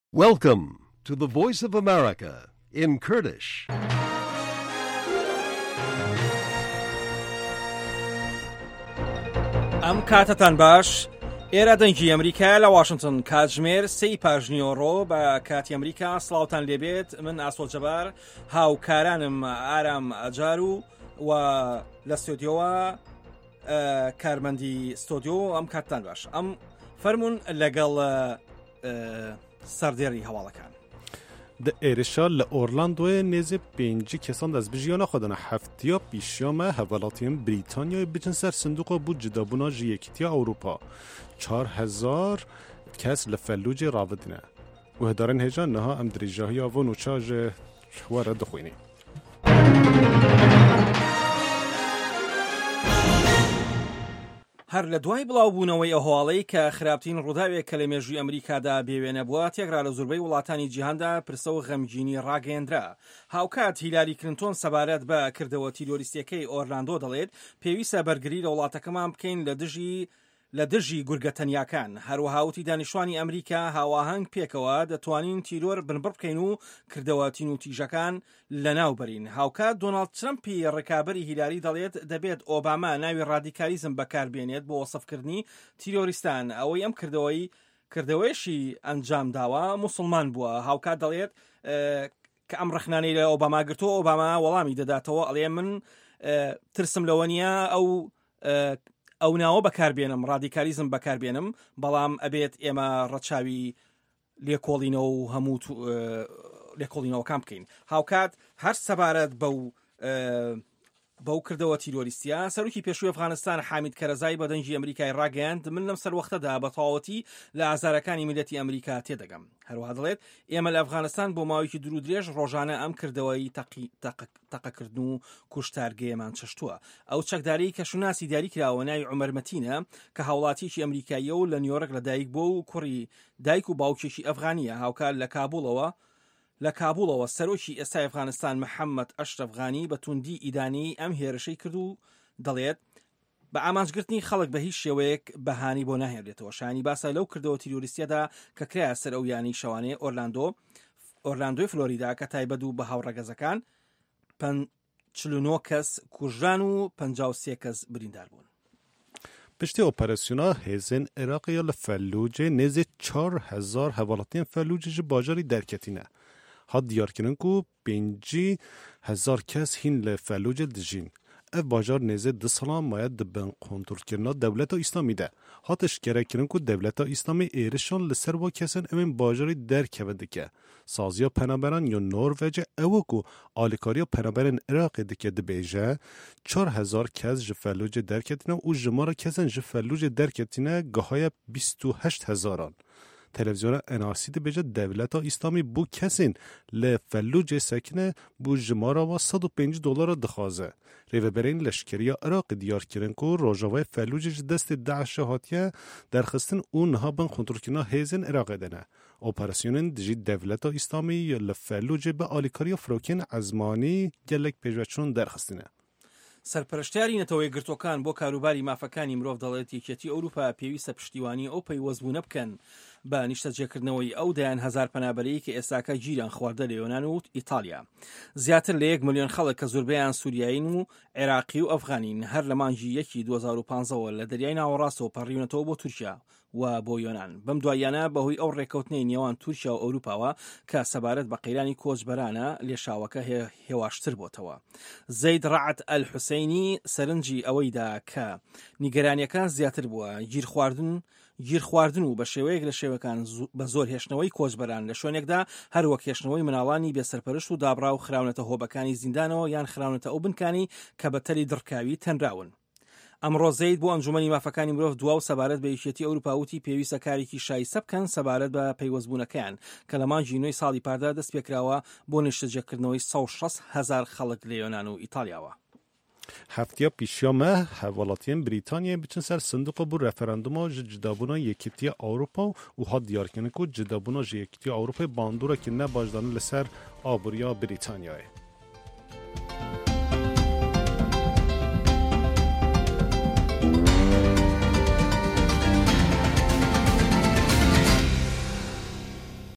Welcome to the Voice of America in Kurdish. ئەم کاتتان باش ئێرە دەنگی ئەمریکا لە واشنگتن کاتژمێر 3 پاژنیۆڕۆ بە کاتی ئەمریکا سڵاوتان لێبێت. من ئاسۆ جەبار هاوکارانم ئارام ئەجار و لە ستۆدیۆوە کارمەندی ستۆدیۆ ئەم کاتتان باش. ئەم فەرمونون لەگەڵ سەردێڕی هەواڵەکان. د ایرشا لأورلاندوی نزد 5 کسان از بیجیانا خودن هفتیا پیشیام حوالاتیم بریتانیای بچن سر صندوق بود جدابونا جیکتیا اروپا 4000 کس لفلوج راودنه و هدارن هجان نها ام دریجاهی آوان و چاج حواره دخوینی. هەر لە دوای بڵاوبوونەوەی ئەهواڵەی کە خراپترین ڕووداوێک کە لە مێژووی ئەمریکادا بێوێنە بووە تێکرا لە زۆربەی وڵاتانی جیهاندا پرسە و غەمگینی ڕاگەیەندرا. هاوکات هیلاری کلینتۆن سەبارەت بە کردەوە تیرۆریستیەکەی ئۆرلاندۆ دەڵێت پێویستە بەرگری لە وڵاتەکەمان بکەین لە دژی گورگەتەنیاکان. هەروەها وتی دانیشتوانی ئەمریکا هاواهەنگ پێکەوە دەتوانین تیرۆر بنبڕ بکەین و کردەوە تین و تیژەکان لەناوبەرین. هاوکات دۆناڵد ترەمپی ڕێکابەری هیلاری دەڵێت دەبێت ئۆباما ناوی ڕادیکالیزم بەکاربێنێت بۆ وەسفکردنی تیرۆریستان. ئەوەی ئەم کردەوەیشی ئەنجام داوە موسڵمان بووە. هاوکات دەڵێت کە ئەم ڕخنانەی لە ئۆباما گرتۆ ئۆباما وەڵامی دەداتەوە ئەڵێ من ترسم لەوە نیە ئەو ناوە بەکاربێنم ڕادیکالیزم بەکاربێنم بەڵام ئەبێت ئێمە ڕەچاوی لێکۆڵینەوە و هەموو لێکۆڵینەوەکان بکەین. هاوکات هەر سەبارەت بەو کردەوە تیرۆریستیە سەرۆکی پێشووی ئەفغانستان حامید کەرەزای بە دەنگی ئەمریکای ڕاگەیاند من لەم سەروەختەدا بە تەواوەتی لە ئازارەکانی میلەتی ئەمریکا تێدەگەم. هەروەها دەڵێت ئێمە لە ئەفغانستان بۆ ماوەیەکی دوور و درێژ ڕۆژانە ئەم کردەوەی تەقەکردن و کوشتارگەیەمان چەشتووە. ئەو چەکداری کە شوناسی دیاری کراوە ناوی عومەر مەتینە کە هاوڵاتیەکی ئەمریکاییە و لە نیویۆرک لەدایک بۆ و کوڕی دایک و باوکێکی ئەفغانیە. هاوکار لە کابوڵەوە سەرۆکی ئێستای ئەفغانستان محەممەد ئەشرەف غانی بە توندی ئیدانی ئەم هێرشەی کرد و دەڵێت بە ئامانجگرتنی خەڵک بە هیچ شێوەیەک بەهانی بۆ ناهێنرێتەوە. شانی باسە لەو کردەوە تیرۆریستیەدا کە کرایە سەر ئەو یانی شەوانەیە ئۆرلاندۆی فلۆریدا کە تایبەت و بە هاوڕەگەزەکان 49 کەس کوژران و 53 کەس بریندار بوون. پشتی اپراسیونا هزین عراقی لفلوج نزد 4000 حوالاتین فلوج باجاری درکتینه. ها دیار کردن که 5000 کس هین لفلوج دژین. اف باجار نزد 2 سال ماید دبن کنترل کردن دولت اسلامی ده. ها تشکر کردن که دولت اسلامی ایرشان لسر با کسان امین باجاری درکوده که سازیا پنابران یا نروژ او که آلیکاریا پنابران عراق دکه دبیجه 4000 کس جفلوج درکتینه و جمار کسان جفلوج درکتینه گاهای 28000 تلویزیون اناسی دبیجه دولت اسلامی بو کسین لفلوج سکنه بو جمارا و $105 دخوازه. ریوبرین لشکری عراق دیار کردن که روجاوی فلوج دست داعش هاتیه درخستن اونها بن کنترل کردن هزین عراق دنه. اپراسیون دژی دولت اسلامی لفلوج به آلیکاری فروکین عزمانی گلک پیشوچون درخستنه. سەرپەرشتیاری نەتەوەی گرتوەکان بۆ کاروباری مافەکانی مرۆڤ دەڵێت یەکێتی ئەوروپا پێویستە پشتیوانی ئەو پەیوەستبوونە بکەن بە نیشتەجێکردنەوەی ئەو دەیان هەزار پەنابەرەیی کە ئێستاکە گیران خواردە لە یۆنان و ئیتالیا. زیاتر لە 1 ملیۆن خەڵک کە زۆربەیان سووریایین و عێراقی و ئەفغانین هەر لە مانگی 2015 لە دەریای ناوەڕاستەوە پەڕیونەتەوە بۆ تورکیا و بۆ یۆنان. بەم دوایانە بەهۆی ئەو ڕێکەوتنەی نێوان تورکیا و ئەوروپاوە کە سەبارەت بە قەیرانی کۆچبەرانە لێشاوەکە هێواشتر بۆتەوە. زەید ڕەعەت ئەلحوسەینی سەرنجی ئەوەیدا کە نیگەرانیەکان زیاتر بووە گیر خواردن و بە شێوەیەک لە شێوەکان بە زۆر هێشتنەوەی کۆچبەران لە شوێنێکدا هەروەک هێشتنەوەی مناڵانی بێسەرپەرشت و دابرا و خراونەتە هۆبەکانی زیندانەوە یان خراونەتە ئەو بنکانی کە بە تەلی دڕکاوی تەنراون. ئەمڕۆ زەید بۆ ئەنجومەنی مافەکانی مرۆڤ دوا و سەبارەت بە یەکێتی ئەوروپاوتی پێویستە کارێکی شایستە بکەن سەبارەت بە پەیوەستبوونەکەیان کە لە مانگی نوێی ساڵی پاردا دەست پێکراوە بۆ نیشتەجێکردنەوەی 160,000 خەڵک لە یۆنان و ئیتالیاوە. هفتیا پیشیامه حوالاتین بریتانیا بچن سر صندوق بو رفراندوم جدابونا یکیتی اروپا و ها دیار کنه که جدابونا یکیتی اروپا باندوره که نه باجدانه لسر آبوریا بریتانیاه.